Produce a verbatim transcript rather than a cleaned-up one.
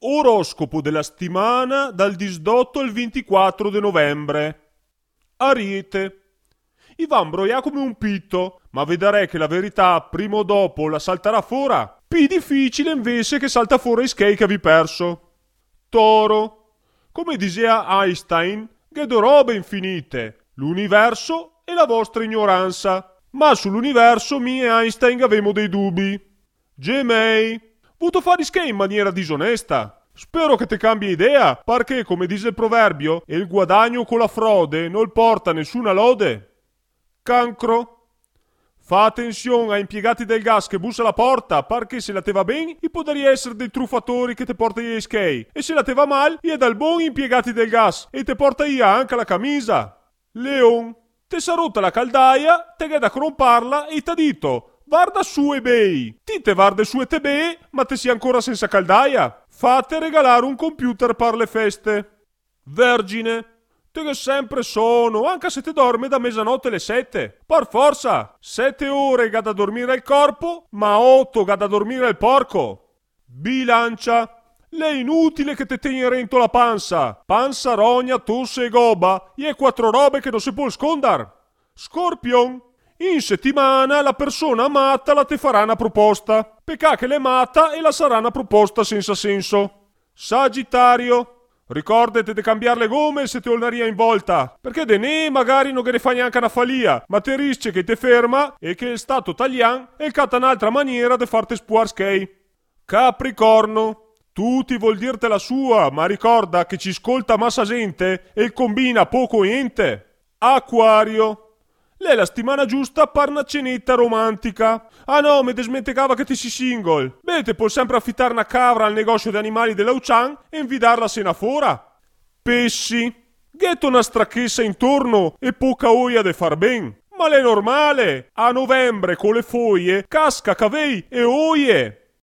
Oroscopo della settimana dal diciotto al ventiquattro di novembre. Ariete. I va imbroglià come un pitto, ma vedrai che la verità prima o dopo la salterà fuori. Più difficile invece che salta fuori i skei che avevi perso. Toro. Come diceva Einstein, vedo robe infinite, l'universo e la vostra ignoranza. Ma sull'universo mi e Einstein avevamo dei dubbi. Gemei. Vuto fare skei in maniera disonesta. Spero che te cambi idea, perché, come dice il proverbio, il guadagno con la frode non porta nessuna lode. Cancro. Fa attenzione ai impiegati del gas che bussa alla porta, perché se la te va bene, i poderi essere dei truffatori che te portano gli skei, e se la te va mal, i è dal buon impiegati del gas, e te porta via anche la camisa. Leon. Te sa rotta la caldaia, te che da cromparla e t'ha dito: guarda su eBay. Ti te guarda su e te be, ma te sia ancora senza caldaia. Fate regalare un computer per le feste. Vergine. Te che sempre sono, anche se te dorme da mezzanotte alle sette. Per forza, sette ore ga da dormire il corpo, ma otto ga da dormire il porco. Bilancia. L'è inutile che te tenga rento la panza. Panza, rogna, tosse e goba. E quattro robe che non si può scondar. Scorpion. In settimana la persona amata la te farà una proposta. Pecca che l'è amata e la sarà una proposta senza senso. Sagittario. Ricordate di cambiare le gomme se te olnaria in volta, perché de ne magari non che ne fa neanche una falia, ma te rischi che te ferma e che il stato italiano è cata un'altra maniera di farti spuar skei. Capricorno. Tutti vuol dirte la sua, ma ricorda che ci ascolta massa gente e combina poco niente. Acquario. Lei è la settimana giusta per una cenetta romantica. Ah no, mi desmentegava che ti si single. Beh, te puoi sempre affittare una cabra al negozio di animali dell'Auchan e invidarla sena fora. Pesci. Ghetto una stracchessa intorno e poca oia de far ben. Ma l'è normale. A novembre con le foglie casca cavei e oie.